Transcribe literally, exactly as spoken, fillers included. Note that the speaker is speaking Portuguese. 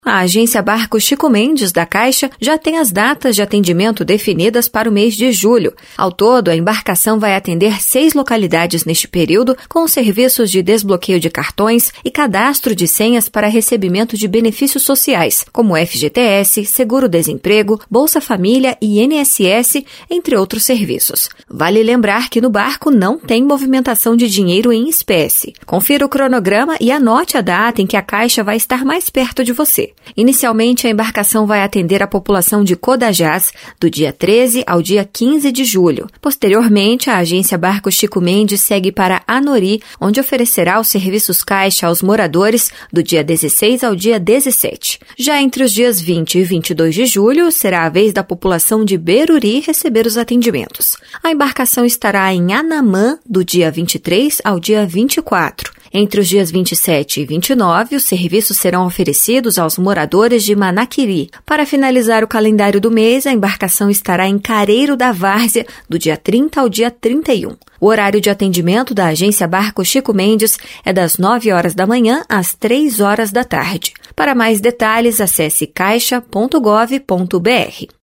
A agência Barco Chico Mendes, da Caixa, já tem as datas de atendimento definidas para o mês de julho. Ao todo, a embarcação vai atender seis localidades neste período, com serviços de desbloqueio de cartões e cadastro de senhas para recebimento de benefícios sociais, como F G T S, Seguro-Desemprego, Bolsa Família e I N S S, entre outros serviços. Vale lembrar que no barco não tem movimentação de dinheiro em espécie. Confira o cronograma e anote a data em que a Caixa vai estar mais perto de você. Inicialmente, a embarcação vai atender a população de Codajás do dia treze ao dia quinze de julho. Posteriormente, a agência Barco Chico Mendes segue para Anori, onde oferecerá os serviços Caixa aos moradores do dia dezesseis ao dia dezessete. Já entre os dias vinte e vinte e dois de julho, será a vez da população de Beruri receber os atendimentos. A embarcação estará em Anamã do dia vinte e três ao dia vinte e quatro. Entre os dias vinte e sete e vinte e nove, os serviços serão oferecidos aos moradores de Manaquiri. Para finalizar o calendário do mês, a embarcação estará em Careiro da Várzea, do dia trinta ao dia trinta e um. O horário de atendimento da agência Barco Chico Mendes é das nove horas da manhã às três horas da tarde. Para mais detalhes, acesse caixa ponto gov ponto br.